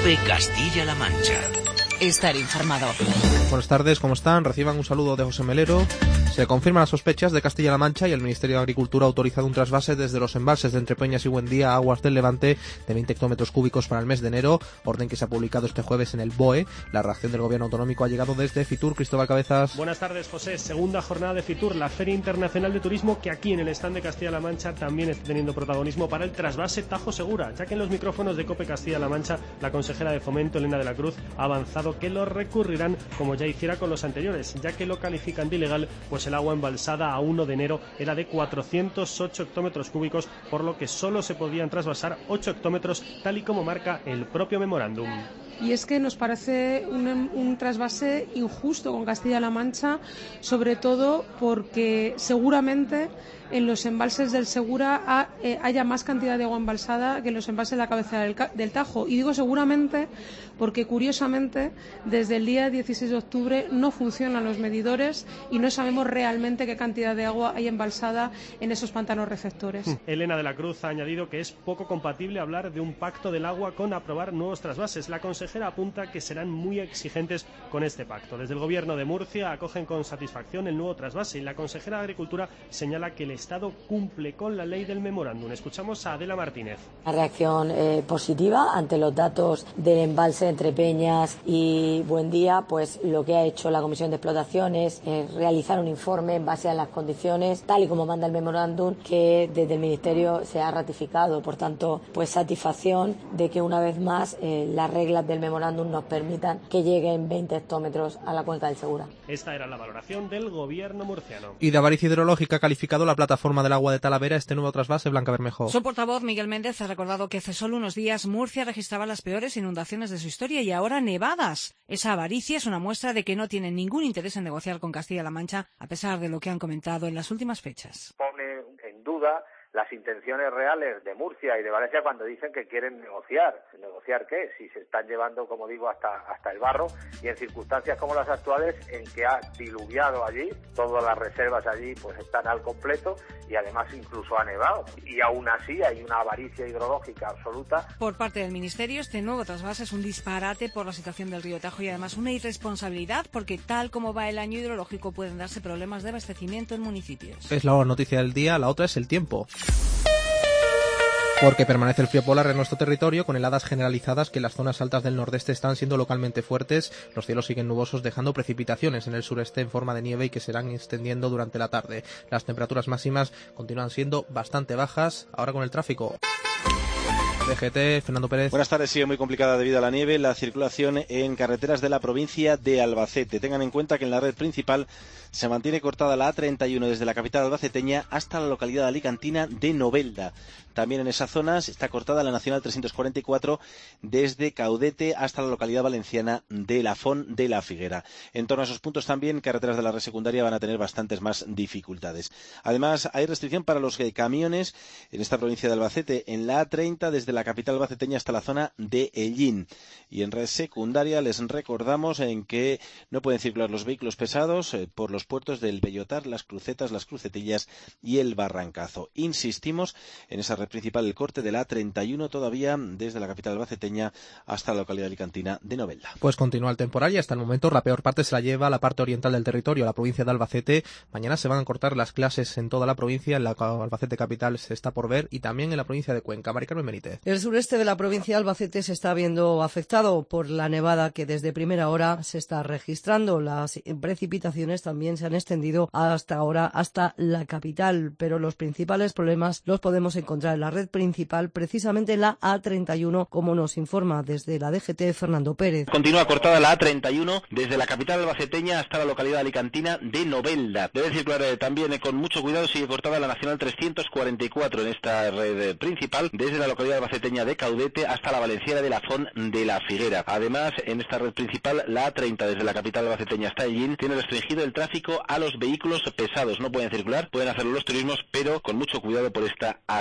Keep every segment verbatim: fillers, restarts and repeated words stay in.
COPE Castilla-La Mancha. Estar informado. Buenas tardes, ¿cómo están? Reciban un saludo de José Melero. Se confirman las sospechas de Castilla-La Mancha y el Ministerio de Agricultura ha autorizado un trasvase desde los embalses de Entrepeñas y Buendía a Aguas del Levante de veinte hectómetros cúbicos para el mes de enero, orden que se ha publicado este jueves en el B O E. La reacción del Gobierno autonómico ha llegado desde Fitur. Cristóbal Cabezas. Buenas tardes, José. Segunda jornada de Fitur, la Feria Internacional de Turismo, que aquí en el stand de Castilla-La Mancha también está teniendo protagonismo para el trasvase Tajo Segura, ya que en los micrófonos de COPE Castilla-La Mancha la consejera de Fomento, Elena de la Cruz, ha avanzado que lo recurrirán como ya hiciera con los anteriores, ya que lo califican de ilegal, pues el agua embalsada a uno de enero era de cuatrocientos ocho hectómetros cúbicos, por lo que solo se podían trasvasar ocho hectómetros, tal y como marca el propio memorándum. Y es que nos parece un, un trasvase injusto con Castilla-La Mancha, sobre todo porque seguramente en los embalses del Segura ha, eh, haya más cantidad de agua embalsada que en los embalses de la cabecera del, del Tajo. Y digo seguramente porque, curiosamente, desde el día dieciséis de octubre no funcionan los medidores y no sabemos realmente qué cantidad de agua hay embalsada en esos pantanos receptores. Elena de la Cruz ha añadido que es poco compatible hablar de un pacto del agua con aprobar nuevos trasvases. La consejera apunta que serán muy exigentes con este pacto. Desde el Gobierno de Murcia acogen con satisfacción el nuevo trasvase y la consejera de Agricultura señala que el Estado cumple con la ley del memorándum. Escuchamos a Adela Martínez. Una reacción eh, positiva ante los datos del embalse entre Peñas y Buendía. Pues lo que ha hecho la Comisión de Explotación es eh, realizar un informe en base a las condiciones, tal y como manda el memorándum, que desde el Ministerio se ha ratificado. Por tanto, pues satisfacción de que una vez más eh, las reglas del memorándum nos permitan que lleguen veinte hectómetros a la cuenca del Segura. Esta era la valoración del Gobierno murciano. Y de avaricia hidrológica ha calificado la plataforma del agua de Talavera este nuevo trasvase. Blanca Bermejo. Su portavoz, Miguel Méndez, ha recordado que hace solo unos días Murcia registraba las peores inundaciones de su historia y ahora nevadas. Esa avaricia es una muestra de que no tienen ningún interés en negociar con Castilla-La Mancha, a pesar de lo que han comentado en las últimas fechas. Pone en duda las intenciones reales de Murcia y de Valencia cuando dicen que quieren negociar. ¿Negociar qué? Si se están llevando, como digo, hasta, hasta el barro, y en circunstancias como las actuales, en que ha diluviado allí, todas las reservas allí pues están al completo y además incluso ha nevado. Y aún así hay una avaricia hidrológica absoluta. Por parte del Ministerio, este nuevo trasvase es un disparate por la situación del río Tajo y además una irresponsabilidad porque tal como va el año hidrológico pueden darse problemas de abastecimiento en municipios. Es la noticia del día, la otra es el tiempo. Porque permanece el frío polar en nuestro territorio, con heladas generalizadas que en las zonas altas del nordeste están siendo localmente fuertes. Los cielos siguen nubosos, dejando precipitaciones en el sureste en forma de nieve y que se irán extendiendo durante la tarde. Las temperaturas máximas continúan siendo bastante bajas. Ahora con el tráfico. D G T, Fernando Pérez. Buenas tardes. Sigue muy complicada debido a la nieve la circulación en carreteras de la provincia de Albacete. Tengan en cuenta que en la red principal se mantiene cortada la A treinta y uno desde la capital albaceteña hasta la localidad alicantina de Novelda. También en esa zona está cortada la Nacional trescientos cuarenta y cuatro desde Caudete hasta la localidad valenciana de Lafón de la Figuera. En torno a esos puntos también, carreteras de la red secundaria van a tener bastantes más dificultades. Además, hay restricción para los eh, camiones en esta provincia de Albacete, en la A treinta desde la capital albaceteña hasta la zona de Ellín. Y en red secundaria les recordamos en que no pueden circular los vehículos pesados eh, por los puertos del Bellotar, las Crucetas, las Crucetillas y el Barrancazo. Insistimos en esa red principal, el corte de la A treinta y uno todavía desde la capital albaceteña hasta la localidad alicantina de Novelda. Pues continúa el temporal y hasta el momento la peor parte se la lleva la parte oriental del territorio, la provincia de Albacete. Mañana se van a cortar las clases en toda la provincia, en la Albacete capital se está por ver y también en la provincia de Cuenca. Mari Carmen Benítez. El sureste de la provincia de Albacete se está viendo afectado por la nevada que desde primera hora se está registrando. Las precipitaciones también se han extendido hasta ahora hasta la capital, pero los principales problemas los podemos encontrar en la red principal, precisamente en la A treinta y uno, como nos informa desde la D G T Fernando Pérez. Continúa cortada la A treinta y uno desde la capital albaceteña hasta la localidad alicantina de Novelda. Debe circular eh, también eh, con mucho cuidado, sigue cortada la Nacional trescientos cuarenta y cuatro en esta red eh, principal, desde la localidad albaceteña de Caudete hasta la valenciana de Lafón de la Figuera. Además, en esta red principal, la A treinta desde la capital albaceteña hasta Ellín tiene restringido el tráfico a los vehículos pesados. No pueden circular, pueden hacerlo los turismos, pero con mucho cuidado por esta A treinta.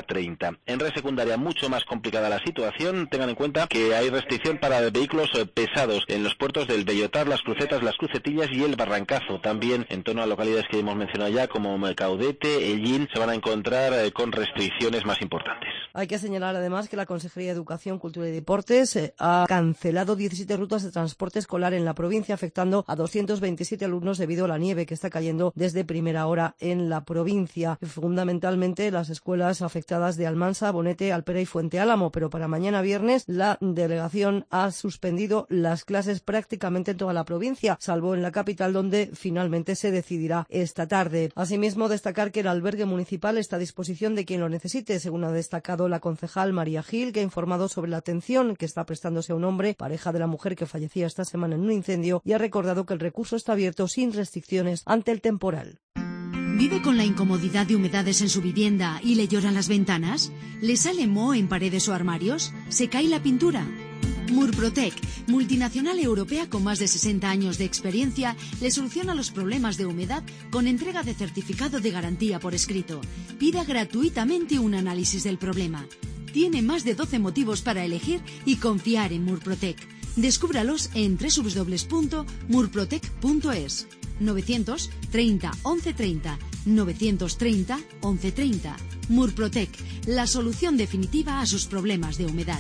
recta. En red secundaria mucho más complicada la situación. Tengan en cuenta que hay restricción para vehículos pesados en los puertos del Bellotar, Las Crucetas, Las Crucetillas y el Barrancazo. También en torno a localidades que hemos mencionado ya como Caudete, Ellín, se van a encontrar eh, con restricciones más importantes. Hay que señalar además que la Consejería de Educación, Cultura y Deportes eh, ha cancelado diecisiete rutas de transporte escolar en la provincia, afectando a doscientos veintisiete alumnos debido a la nieve que está cayendo desde primera hora en la provincia. Fundamentalmente las escuelas afectadas de Almansa, Bonete, Alpera y Fuente Álamo, pero para mañana viernes la delegación ha suspendido las clases prácticamente en toda la provincia, salvo en la capital, donde finalmente se decidirá esta tarde. Asimismo, destacar que el albergue municipal está a disposición de quien lo necesite, según ha destacado la concejal María Gil, que ha informado sobre la atención que está prestándose a un hombre, pareja de la mujer que fallecía esta semana en un incendio, y ha recordado que el recurso está abierto sin restricciones ante el temporal. ¿Vive con la incomodidad de humedades en su vivienda y le lloran las ventanas? ¿Le sale moho en paredes o armarios? ¿Se cae la pintura? Murprotec, multinacional europea con más de sesenta años de experiencia, le soluciona los problemas de humedad con entrega de certificado de garantía por escrito. Pida gratuitamente un análisis del problema. Tiene más de doce motivos para elegir y confiar en Murprotec. Descúbralos en doble u doble u doble u punto murprotec punto es. novecientos treinta once treinta, novecientos treinta once treinta. Murprotec, la solución definitiva a sus problemas de humedad.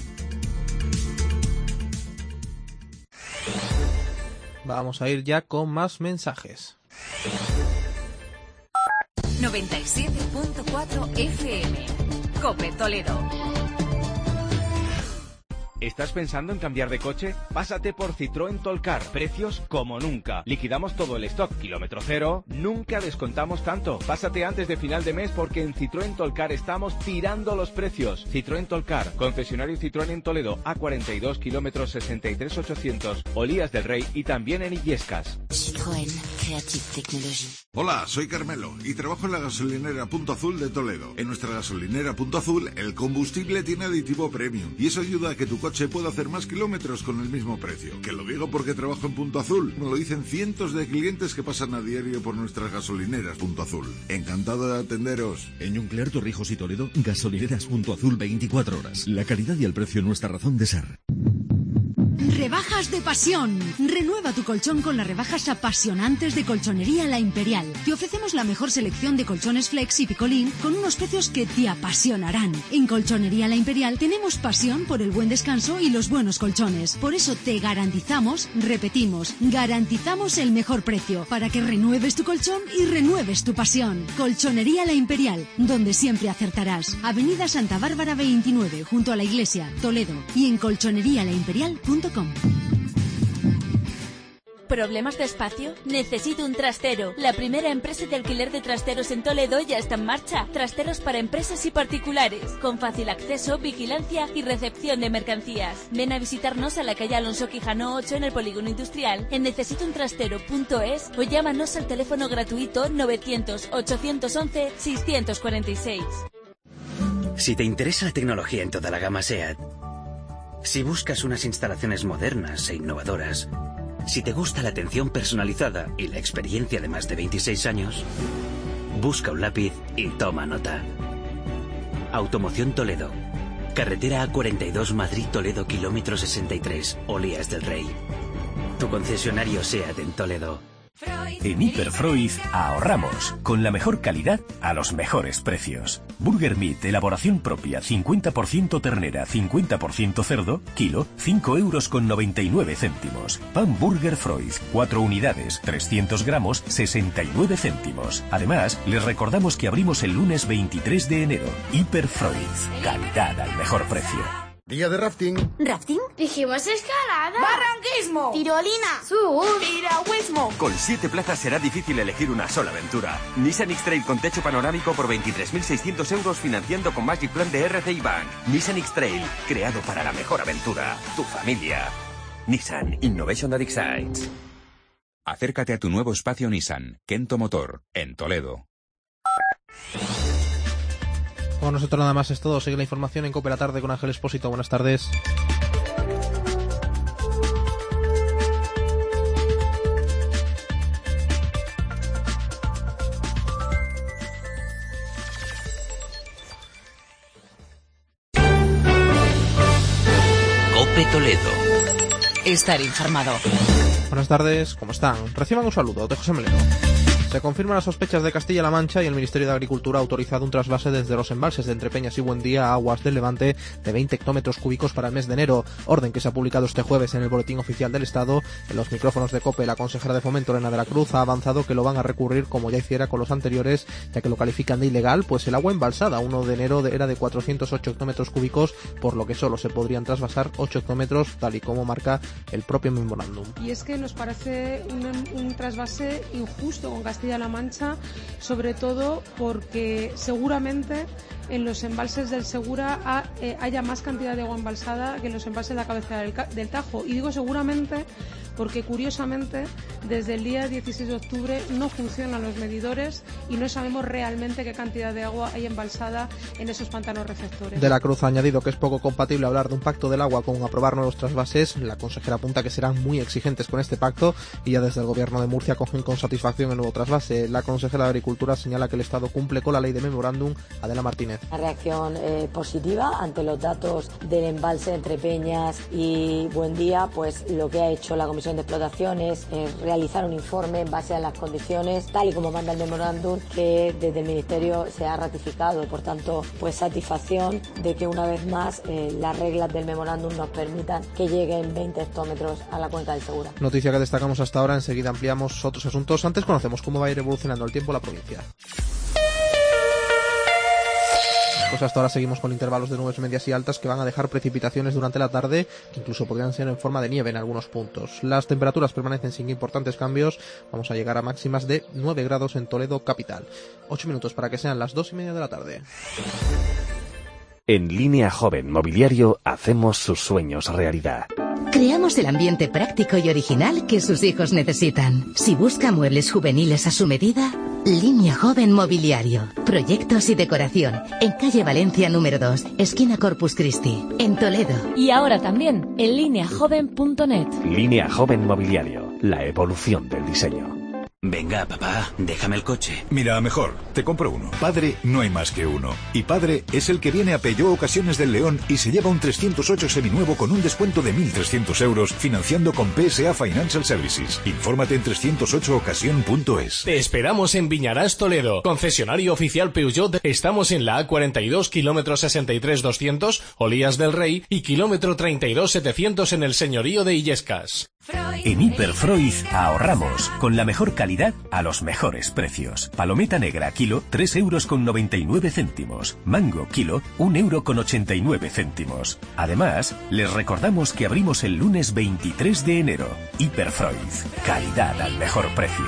Vamos a ir ya con más mensajes. noventa y siete punto cuatro F M. COPE Toledo. ¿Estás pensando en cambiar de coche? Pásate por Citroën Tolcar. Precios como nunca. Liquidamos todo el stock. Kilómetro cero. Nunca descontamos tanto. Pásate antes de final de mes porque en Citroën Tolcar estamos tirando los precios. Citroën Tolcar. Concesionario Citroën en Toledo. A cuarenta y dos kilómetros sesenta y tres ochocientos. Olías del Rey y también en Illescas. Citroën Creative Technology. Hola, soy Carmelo y trabajo en la gasolinera Punto Azul de Toledo. En nuestra gasolinera Punto Azul el combustible tiene aditivo premium y eso ayuda a que tu coche pueda hacer más kilómetros con el mismo precio. Que lo digo porque trabajo en Punto Azul. Me lo dicen cientos de clientes que pasan a diario por nuestras gasolineras Punto Azul. Encantado de atenderos. En Yunclear, Torrijos y Toledo, gasolineras Punto Azul veinticuatro horas. La calidad y el precio nuestra razón de ser. Rebajas de pasión. Renueva tu colchón con las rebajas apasionantes de Colchonería La Imperial. Te ofrecemos la mejor selección de colchones flex y picolín con unos precios que te apasionarán. En Colchonería La Imperial tenemos pasión por el buen descanso y los buenos colchones. Por eso te garantizamos, repetimos, garantizamos el mejor precio para que renueves tu colchón y renueves tu pasión. Colchonería La Imperial, donde siempre acertarás. Avenida Santa Bárbara veintinueve, junto a la iglesia, Toledo, y en colchonería la imperial punto com. ¿Problemas de espacio? Necesito un trastero. La primera empresa de alquiler de trasteros en Toledo ya está en marcha. Trasteros para empresas y particulares, con fácil acceso, vigilancia y recepción de mercancías. Ven a visitarnos a la calle Alonso Quijano ocho en el Polígono Industrial, en necesito un trastero punto es, o llámanos al teléfono gratuito novecientos ochocientos once seiscientos cuarenta y seis. Si te interesa la tecnología en toda la gama SEAT, si buscas unas instalaciones modernas e innovadoras, si te gusta la atención personalizada y la experiencia de más de veintiséis años, busca un lápiz y toma nota. Automoción Toledo. Carretera A cuarenta y dos Madrid-Toledo, kilómetro sesenta y tres, Olías del Rey. Tu concesionario SEAT en Toledo. En Hiperfreud ahorramos con la mejor calidad a los mejores precios. Burger Meat, elaboración propia, cincuenta por ciento ternera, cincuenta por ciento cerdo, kilo, cinco euros con noventa y nueve céntimos. Pan Burger Freud, cuatro unidades, trescientos gramos, sesenta y nueve céntimos. Además, les recordamos que abrimos el lunes veintitrés de enero. Hiperfreud, calidad al mejor precio. Día de rafting. ¿Rafting? Dijimos escalada. Barranquismo. Tirolina. Sur. Piragüismo. Con siete plazas será difícil elegir una sola aventura. Nissan X-Trail con techo panorámico por veintitrés mil seiscientos euros financiando con Magic Plan de R C I Bank. Nissan X-Trail, creado para la mejor aventura. Tu familia. Nissan Innovation that excites. Acércate a tu nuevo espacio Nissan, Kento Motor, en Toledo. Con nosotros nada más es todo. Sigue la información en COPE la tarde con Ángel Expósito. Buenas tardes. Cope Toledo. Estar informado. Buenas tardes, ¿cómo están? Reciban un saludo de José Melero. Se confirman las sospechas de Castilla-La Mancha y el Ministerio de Agricultura ha autorizado un trasvase desde los embalses de Entrepeñas y Buendía a aguas del Levante de veinte hectómetros cúbicos para el mes de enero, orden que se ha publicado este jueves en el Boletín Oficial del Estado. En los micrófonos de COPE, la consejera de Fomento, Elena de la Cruz, ha avanzado que lo van a recurrir como ya hiciera con los anteriores, ya que lo califican de ilegal, pues el agua embalsada uno de enero era de cuatrocientos ocho hectómetros cúbicos, por lo que solo se podrían trasvasar ocho hectómetros, tal y como marca el propio memorándum. Y es que nos parece un, un trasvase injusto con Castilla-La Mancha, sobre todo porque seguramente en los embalses del Segura ha, eh, haya más cantidad de agua embalsada que en los embalses de la cabecera del, del Tajo. Y digo seguramente porque, curiosamente, desde el día dieciséis de octubre no funcionan los medidores y no sabemos realmente qué cantidad de agua hay embalsada en esos pantanos receptores. De la Cruz ha añadido que es poco compatible hablar de un pacto del agua con aprobar nuevos trasvases. La consejera apunta que serán muy exigentes con este pacto y ya desde el Gobierno de Murcia cogen con satisfacción el nuevo trasvase. La consejera de Agricultura señala que el Estado cumple con la ley de memorándum. Adela Martínez. Una reacción eh, positiva ante los datos del embalse entre Peñas y Buendía, pues lo que ha hecho la Comisión de Explotación es eh, realizar un informe en base a las condiciones, tal y como manda el memorándum, que desde el Ministerio se ha ratificado. Por tanto, pues satisfacción de que una vez más eh, las reglas del memorándum nos permitan que lleguen veinte hectómetros a la cuenca del Segura. Noticia que destacamos hasta ahora, enseguida ampliamos otros asuntos. Antes conocemos cómo va a ir evolucionando el tiempo en la provincia. Pues hasta ahora seguimos con intervalos de nubes medias y altas que van a dejar precipitaciones durante la tarde, que incluso podrían ser en forma de nieve en algunos puntos. Las temperaturas permanecen sin importantes cambios. Vamos a llegar a máximas de nueve grados en Toledo capital. ocho minutos para que sean las dos y media de la tarde. En Línea Joven Mobiliario hacemos sus sueños realidad. Creamos el ambiente práctico y original que sus hijos necesitan. Si busca muebles juveniles a su medida, Línea Joven Mobiliario. Proyectos y decoración. En calle Valencia número dos, esquina Corpus Christi, en Toledo. Y ahora también en línea joven punto net. Línea Joven Mobiliario. La evolución del diseño. Venga, papá, déjame el coche. Mira, mejor, te compro uno. Padre no hay más que uno. Y padre es el que viene a Peugeot Ocasiones del León y se lleva un trescientos ocho seminuevo con un descuento de mil trescientos euros financiando con P S A Financial Services. Infórmate en trescientos ocho ocasión punto es. Te esperamos en Viñarás, Toledo. Concesionario oficial Peugeot. Estamos en la A cuarenta y dos, kilómetro sesenta y tres doscientos, Olías del Rey, y kilómetro treinta y dos setecientos en el señorío de Illescas. En Hiperfreud ahorramos con la mejor calidad a los mejores precios. Palometa negra kilo, tres euros con noventa y nueve céntimos. Mango kilo, un euro con ochenta y nueve céntimos. Además, les recordamos que abrimos el lunes veintitrés de enero. Hiperfreud, calidad al mejor precio.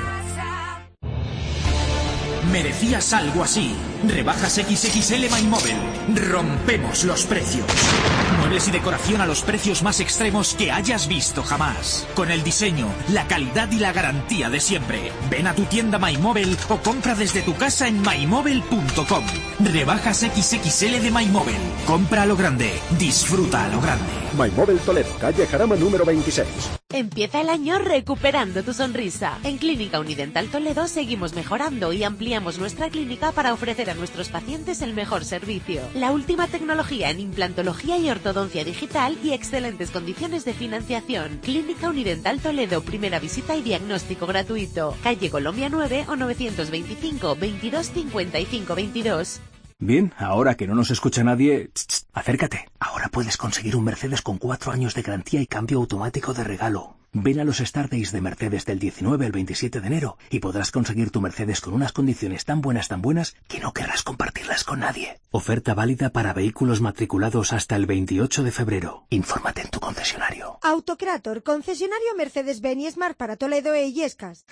Merecías algo así. Rebajas equis equis ele MyMobile. Rompemos los precios. Muebles y decoración a los precios más extremos que hayas visto jamás. Con el diseño, la calidad y la garantía de siempre. Ven a tu tienda MyMobile o compra desde tu casa en my mobile punto com. Rebajas equis equis ele de MyMobile. Compra a lo grande. Disfruta a lo grande. MyMobile Toledo, calle Jarama número veintiséis. Empieza el año recuperando tu sonrisa. En Clínica Unidental Toledo seguimos mejorando y ampliamos nuestra clínica para ofrecer a nuestros pacientes el mejor servicio. La última tecnología en implantología y ortodoncia digital y excelentes condiciones de financiación. Clínica Unidental Toledo, primera visita y diagnóstico gratuito. Calle Colombia nueve o novecientos veinticinco, veintidós cincuenta y cinco veintidós. Bien, ahora que no nos escucha nadie, tss, tss, acércate. Ahora puedes conseguir un Mercedes con cuatro años de garantía y cambio automático de regalo. Ven a los Star Days de Mercedes del diecinueve al veintisiete de enero y podrás conseguir tu Mercedes con unas condiciones tan buenas, tan buenas, que no querrás compartirlas con nadie. Oferta válida para vehículos matriculados hasta el veintiocho de febrero. Infórmate en tu concesionario. Autocrator, concesionario Mercedes-Benz y Smart para Toledo e Illescas.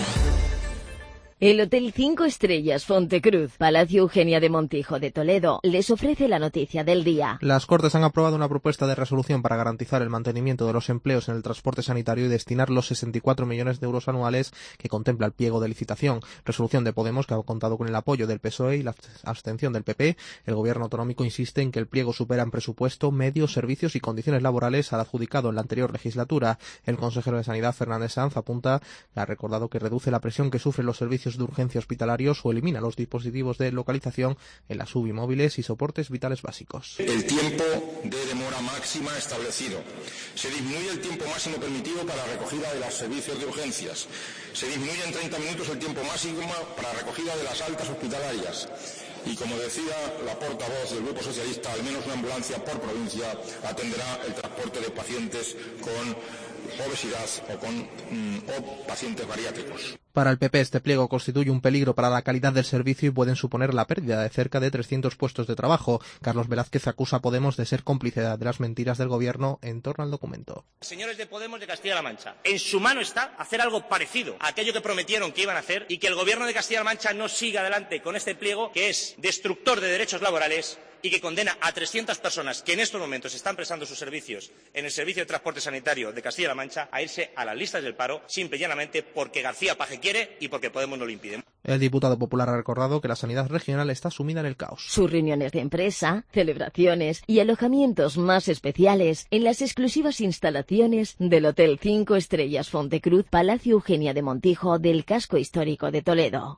El Hotel cinco Estrellas Fontecruz, Palacio Eugenia de Montijo de Toledo, les ofrece la noticia del día. Las Cortes han aprobado una propuesta de resolución para garantizar el mantenimiento de los empleos en el transporte sanitario y destinar los sesenta y cuatro millones de euros anuales que contempla el pliego de licitación. Resolución de Podemos que ha contado con el apoyo del P S O E y la abstención del P P. El Gobierno autonómico insiste en que el pliego supera en presupuesto, medios, servicios y condiciones laborales al adjudicado en la anterior legislatura. El consejero de Sanidad, Fernández Sanz, apunta que ha recordado que reduce la presión que sufren los servicios servicios de urgencia hospitalarios o elimina los dispositivos de localización en las U B I móviles y soportes vitales básicos. El tiempo de demora máxima establecido. Se disminuye el tiempo máximo permitido para la recogida de los servicios de urgencias. Se disminuye en treinta minutos el tiempo máximo para la recogida de las altas hospitalarias. Y como decía la portavoz del Grupo Socialista, al menos una ambulancia por provincia atenderá el transporte de pacientes con obesidad o con mm, o pacientes bariátricos. Para el P P este pliego constituye un peligro para la calidad del servicio y pueden suponer la pérdida de cerca de trescientos puestos de trabajo. Carlos Velázquez acusa a Podemos de ser cómplice de las mentiras del gobierno en torno al documento. Señores de Podemos de Castilla-La Mancha, en su mano está hacer algo parecido a aquello que prometieron que iban a hacer y que el gobierno de Castilla-La Mancha no siga adelante con este pliego que es destructor de derechos laborales y que condena a trescientas personas que en estos momentos están prestando sus servicios en el Servicio de Transporte Sanitario de Castilla-La Mancha a irse a las listas del paro simple y llanamente porque García Paje quiere y porque Podemos no lo impide. El diputado popular ha recordado que la sanidad regional está sumida en el caos. Sus reuniones de empresa, celebraciones y alojamientos más especiales en las exclusivas instalaciones del Hotel cinco Estrellas Fontecruz, Palacio Eugenia de Montijo del casco histórico de Toledo.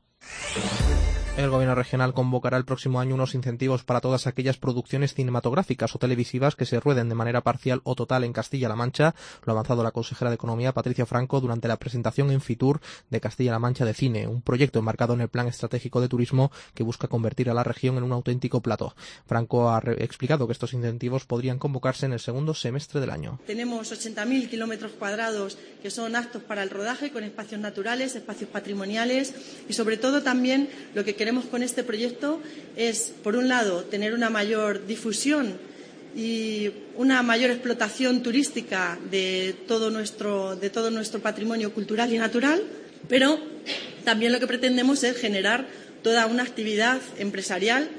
El gobierno regional convocará el próximo año unos incentivos para todas aquellas producciones cinematográficas o televisivas que se rueden de manera parcial o total en Castilla-La Mancha. Lo ha avanzado la consejera de Economía, Patricia Franco, durante la presentación en Fitur de Castilla-La Mancha de Cine, un proyecto enmarcado en el Plan Estratégico de Turismo que busca convertir a la región en un auténtico plató. Franco ha explicado que estos incentivos podrían convocarse en el segundo semestre del año. Tenemos ochenta mil kilómetros cuadrados que son aptos para el rodaje, con espacios naturales, espacios patrimoniales y sobre todo también lo que queremos Queremos con este proyecto es, por un lado, tener una mayor difusión y una mayor explotación turística de todo nuestro, de todo nuestro patrimonio cultural y natural, pero también lo que pretendemos es generar toda una actividad empresarial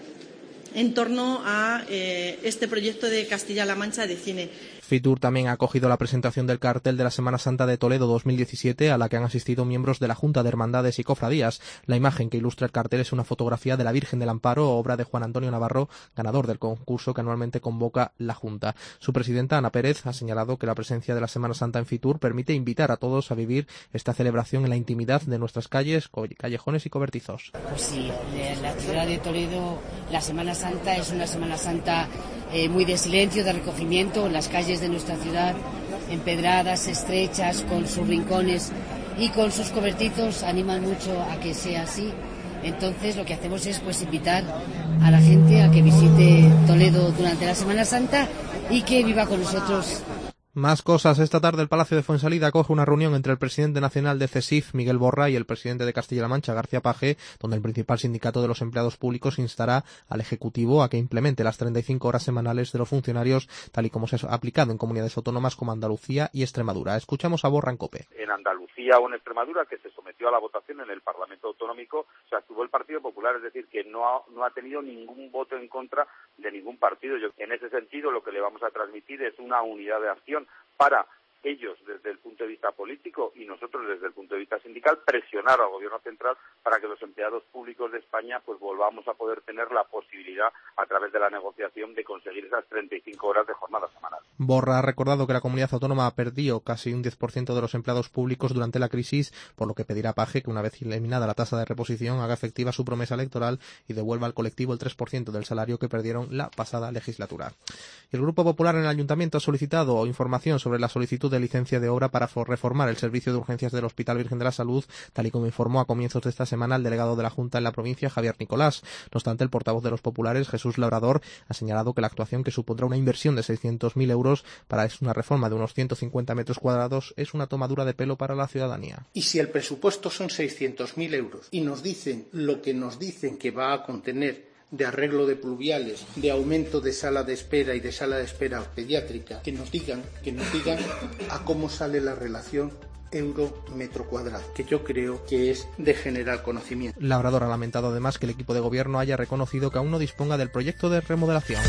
en torno a eh, este proyecto de Castilla-La Mancha de cine. Fitur también ha acogido la presentación del cartel de la Semana Santa de Toledo dos mil diecisiete, a la que han asistido miembros de la Junta de Hermandades y Cofradías. La imagen que ilustra el cartel es una fotografía de la Virgen del Amparo, obra de Juan Antonio Navarro, ganador del concurso que anualmente convoca la Junta. Su presidenta, Ana Pérez, ha señalado que la presencia de la Semana Santa en Fitur permite invitar a todos a vivir esta celebración en la intimidad de nuestras calles, callejones y cobertizos. Pues sí, en la ciudad de Toledo la Semana Santa es una Semana Santa eh, muy de silencio, de recogimiento, en las calles de nuestra ciudad, empedradas, estrechas, con sus rincones y con sus cobertizos, animan mucho a que sea así. Entonces lo que hacemos es pues invitar a la gente a que visite Toledo durante la Semana Santa y que viva con nosotros. Más cosas. Esta tarde el Palacio de Fuensalida acoge una reunión entre el presidente nacional de CESIF, Miguel Borra, y el presidente de Castilla-La Mancha, García Paje, donde el principal sindicato de los empleados públicos instará al Ejecutivo a que implemente las treinta y cinco horas semanales de los funcionarios, tal y como se ha aplicado en comunidades autónomas como Andalucía y Extremadura. Escuchamos a Borra en COPE. En Andalucía o en Extremadura, que se sometió a la votación en el Parlamento Autonómico, se abstuvo el Partido Popular, es decir, que no ha, no ha tenido ningún voto en contra de ningún partido. Yo, en ese sentido, lo que le vamos a transmitir es una unidad de acción para ellos desde el punto de vista político y nosotros desde el punto de vista sindical, presionar al gobierno central para que los empleados públicos de España pues volvamos a poder tener la posibilidad a través de la negociación de conseguir esas treinta y cinco horas de jornada semanal. Borra ha recordado que la comunidad autónoma perdió casi un diez por ciento de los empleados públicos durante la crisis, por lo que pedirá a Paje que una vez eliminada la tasa de reposición haga efectiva su promesa electoral y devuelva al colectivo el tres por ciento del salario que perdieron la pasada legislatura. Y el Grupo Popular en el Ayuntamiento ha solicitado información sobre la solicitud de licencia de obra para reformar el servicio de urgencias del Hospital Virgen de la Salud, tal y como informó a comienzos de esta semana el delegado de la Junta en la provincia, Javier Nicolás. No obstante, el portavoz de los populares, Jesús Labrador, ha señalado que la actuación, que supondrá una inversión de seiscientos mil euros para una reforma de unos ciento cincuenta metros cuadrados, es una tomadura de pelo para la ciudadanía. Y si el presupuesto son seiscientos mil euros y nos dicen lo que nos dicen que va a contener de arreglo de pluviales, de aumento de sala de espera y de sala de espera pediátrica, que nos digan, que nos digan a cómo sale la relación euro metro cuadrado, que yo creo que es de general conocimiento. Labrador ha lamentado además que el equipo de gobierno haya reconocido que aún no disponga del proyecto de remodelación.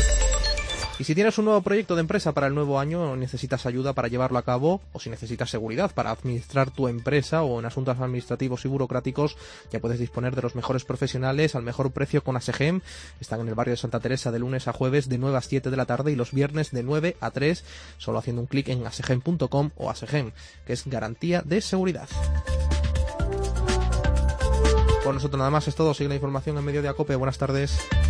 Y si tienes un nuevo proyecto de empresa para el nuevo año, necesitas ayuda para llevarlo a cabo, o si necesitas seguridad para administrar tu empresa o en asuntos administrativos y burocráticos, ya puedes disponer de los mejores profesionales al mejor precio con ASEGEM. Están en el barrio de Santa Teresa de lunes a jueves de nueve a siete de la tarde y los viernes de nueve a tres, solo haciendo un clic en asegem punto com o ASEGEM, que es garantía de seguridad. Por nosotros nada más es todo. Sigue la información en Mediodía COPE. Buenas tardes.